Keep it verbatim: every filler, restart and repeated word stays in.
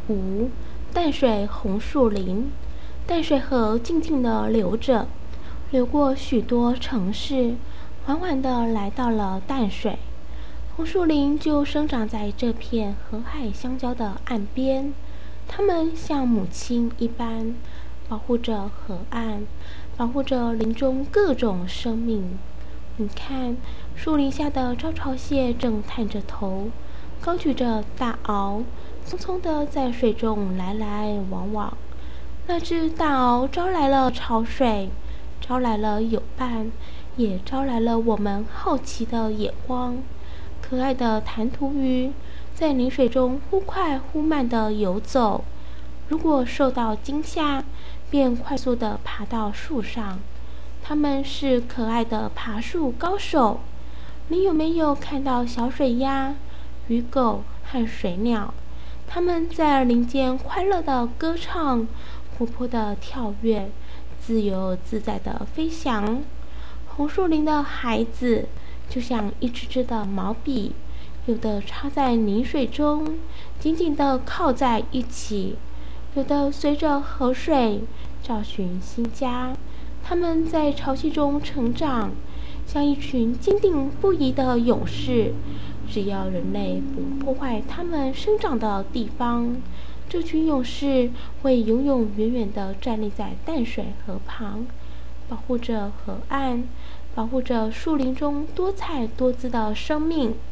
五、淡水红树林。淡水河静静地流着，流过许多城市，缓缓地来到了淡水。红树林就生长在这片河海相交的岸边，它们像母亲一般，保护着河岸，保护着林中各种生命。你看，树林下的招潮蟹正探着头，高举着大螯，匆匆地在水中来来往往。那只大螯招来了潮水，招来了友伴，也招来了我们好奇的眼光。可爱的弹涂鱼在泥水中忽快忽慢地游走，如果受到惊吓，便快速地爬到树上。它们是可爱的爬树高手。你有没有看到小水鸭、鱼狗和水鸟？它们在林间快乐地歌唱，活泼地跳跃，自由自在地飞翔。红树林的孩子就像一支支的毛笔，有的插在泥水中，紧紧地靠在一起；有的随着河水找寻新家。他们在潮汐中成长，像一群坚定不移的勇士。只要人类不破坏他们生长的地方，这群勇士会永永远远地站立在淡水河旁，保护着河岸，保护着树林中多彩多姿的生命。